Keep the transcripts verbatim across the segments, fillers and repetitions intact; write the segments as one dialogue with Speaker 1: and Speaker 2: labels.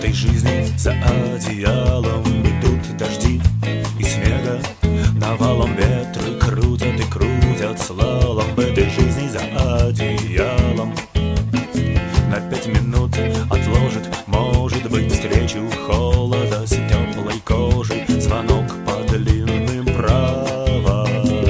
Speaker 1: этой жизни за одеялом идут дожди и снега. Навалом ветры крутят и крутят слалом. В этой жизни за одеялом на пять минут отложит, может быть, встречу холода с теплой кожей, звонок по длинным проводам.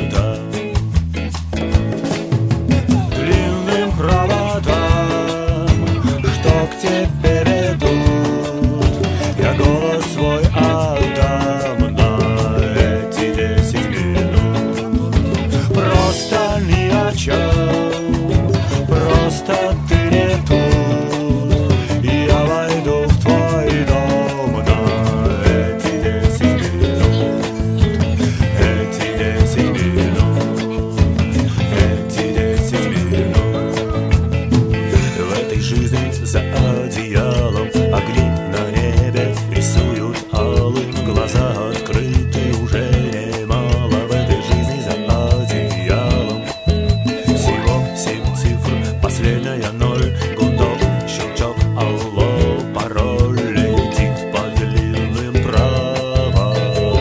Speaker 1: Длинным проводам, что к тебе ведут. Я голос свой отдам на эти десять минут. Просто ни о чем, просто ты не тут. Я войду в твой дом на эти десять минут. Эти десять минут. Эти десять минут. В этой жизни за одеялом огни на небе рисуют алым. Глаза открыты уже немало. В этой жизни за одеялом всего семь цифр, последняя ноль. Гудок, щелчок, алло, пароль летит по длинным проводам.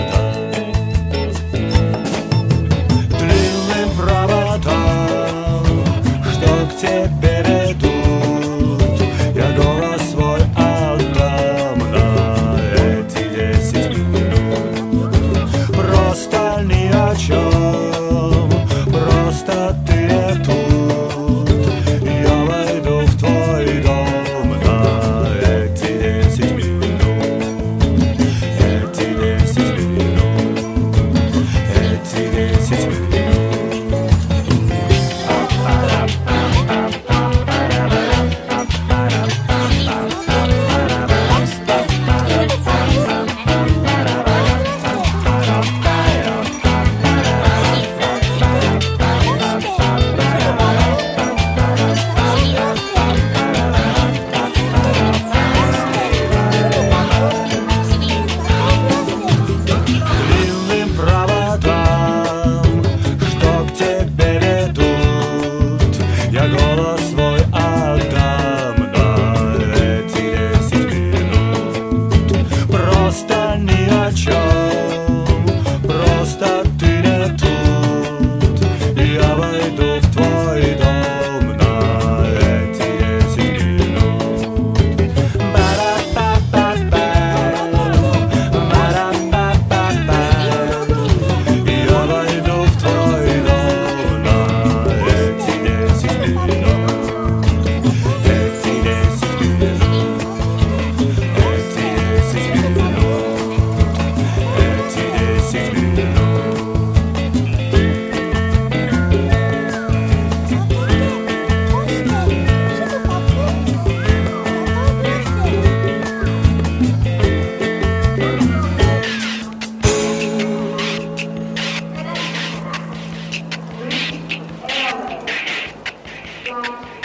Speaker 1: Длинным проводам, что к тебе ведут. Я голос свой отдам на эти десять минут. Просто ни о чем, просто ты не тут. Я войду в твой дом на эти десять минут. Эти десять минут. Эти десять минут. Длинным проводам, что к тебе ведут. Я голос свой отдам на эти десять минут. Просто ни о чем, просто ты не тут. Я войду в твой дом на эти десять минут. Ба-ра-ба-ба-ба. Ба-ра-ба-ба-ба. Я войду в твой дом на эти десять минут. Эти десять минут. Эти десять минут. Эти десять минут.
Speaker 2: Yeah.